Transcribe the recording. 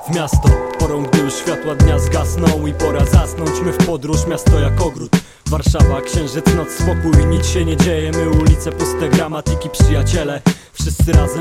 w miasto. Porą, gdy już światła dnia zgasną i pora zasnąć. My w podróż, miasto jak ogród. Warszawa, księżyc, noc, spokój, nic się nie dzieje. My ulice puste, gramatyki, przyjaciele. Wszyscy razem